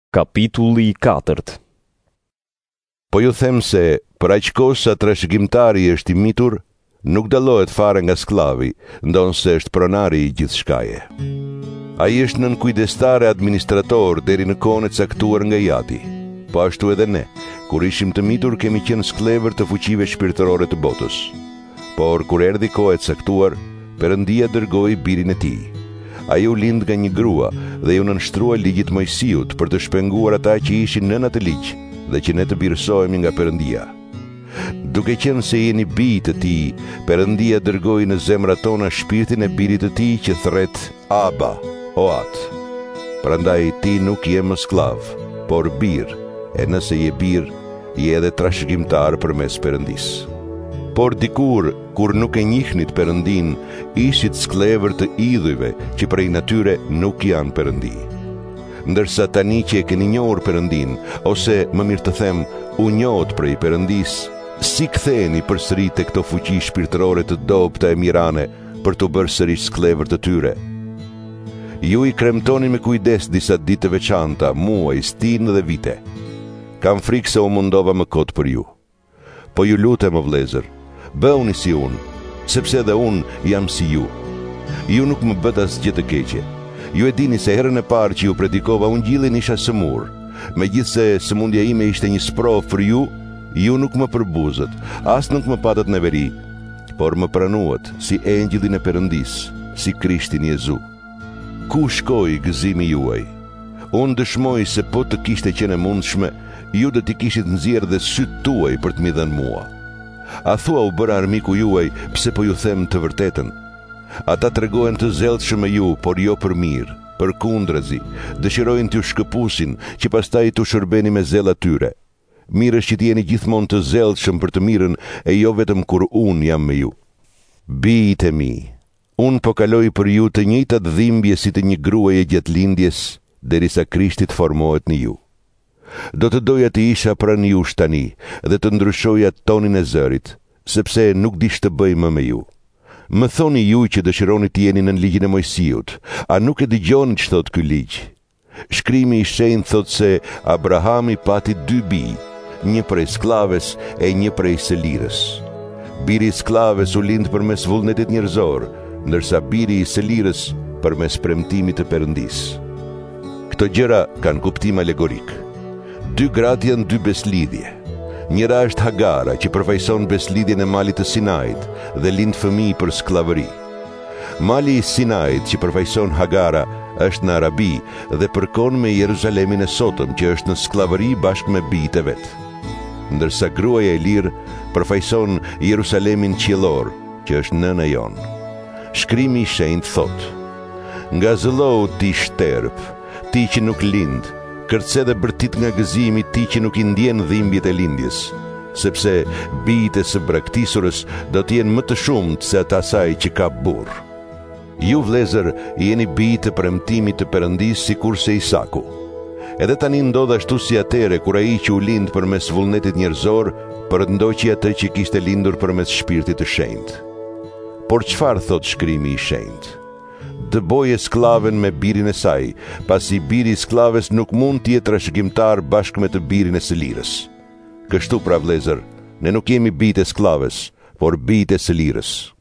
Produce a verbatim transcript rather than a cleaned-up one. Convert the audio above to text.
Kapitulli katërt. Po ju them se për aq kohë sa trashëgimtari është i mitur, nuk dallohet fare nga sklavi, ndonse është pronari i gjithçkaje. Ai është nën kujdestare administrator deri në kohën e caktuar nga Jati. Po ashtu edhe ne, kur ishim të mitur, kemi qenë sklevër të fuqive shpirtërore të botës. Por kur erdhi koha e caktuar, Perëndia dërgoi birin e tij. Ai u lind nga një grua dhe ju nënshtrua ligjit Mojsiut për të shpenguar ata që ishin nën atë ligj dhe që ne të birësohemi nga Perëndia. Duke qenë se jeni bij të tij, Perëndia dërgoi në zemrat tona shpirtin e birit të tij që thret Aba, o At. Prandaj ti nuk je më sklav, por bir, e nëse je bir, je edhe trashëgimtar përmes Perëndisë. Por dikur, kur nuk e njihnit Perëndin, ishit sklevër të idhujve që prej natyre nuk janë Perëndi. Ndërsa tani që e keni njohur Perëndin, ose më mirë të them, u njohët prej Perëndis, si ktheheni përsëri te këto fuqi shpirtërore të dobta e mirane për të bërë sërish sklevër të tyre? Ju i kremtoni me kujdes disa ditë të veçanta, muaj, stinë dhe vite. Kam frikë se u mundova më kot për ju. Po ju lutem o vëllezër, bëuni si unë, sepse edhe unë jam si ju. Ju nuk më bët asgjë të keqe. Ju e dini se herën e parë që ju predikova ungjillin isha sëmur. Megjithse sëmundja ime ishte një sprovë për ju, ju nuk më përbuzët, as nuk më patët në veri, por më pranuat si engjëllin e Perëndis, si Krishtin Jezu. Ku shkoi gëzimi juaj? Unë dëshmoj se po të kishte qenë e mundshme, ju do t'i kishit nxjerrë dhe sytë tuaj për të mi dhënë mua. A thua u bëra armiku juaj pse po ju them të vërtetën? Ata tregohen të zellshëm me ju, por jo për mirë, përkundrazi, dëshirojnë t'ju shkëpusin, që pastaj t'u shërbeni me zell atyre. Mirë është që t'jeni gjithmonë të zellshëm për të mirën, e jo vetëm kur unë jam me ju. Bijtë e mi, unë po kaloj për ju të njëjtat dhimbje si të një gruaje gjatë lindjes, derisa Krishti të formohet në ju. Do të doja të isha pranë jush tani dhe të ndryshoja tonin e zërit, sepse nuk dish të bëj më me ju. Më thoni ju që dëshironi të jeni nën ligjin e Mojsiut, a nuk e dëgjoni që thot ky ligj? Shkrimi i shenjtë thot se Abrahami pati dy bij, një prej sklaves e një prej selirës. Biri i sklaves u lind përmes vullnetit njerëzor, ndërsa biri i selirës përmes premtimit të Perëndisë. Këto gjëra kanë kuptim alegorik. Dy gratë janë dy beslidhje. Njëra është Hagara, që përfaqëson beslidhjen e malit të Sinait dhe lind fëmijë për sklavëri. Mali i Sinait, që përfaqëson Hagara, është në Arabi dhe përkon me Jeruzalemin e sotëm, që është në sklavëri bashkë me bijtë e vet. Ndërsa gruaja e lirë përfaqëson Jeruzalemin qiellor, që është nëna jon. Shkrimi i shenjtë thot: Nga zëllou ti shterp, ti që nuk lind, kërce dhe bërtit nga gëzimi ti që nuk i ndjen dhimbjet e lindjes, sepse bijtë e së braktisurës do t'jenë më të shumët se ata saj që ka burr. Ju vëllezër jeni bijtë të premtimit të Perëndisë sikurse Isaku. Edhe tani ndodh ashtu si atëre kur ai që u lind përmes vullnetit njerëzor përndoqi atë që kishte lindur përmes shpirtit të shenjtë. Por çfarë thot shkrimi i shenjtë? Dëboje sklaven me birin e saj, pasi biri i sklaves nuk mund të jetë trashëgimtar bashkë me të birin e selirës. Kështu pra vëllezër, ne nuk jemi bijtë e sklaves, por bijtë e selirës.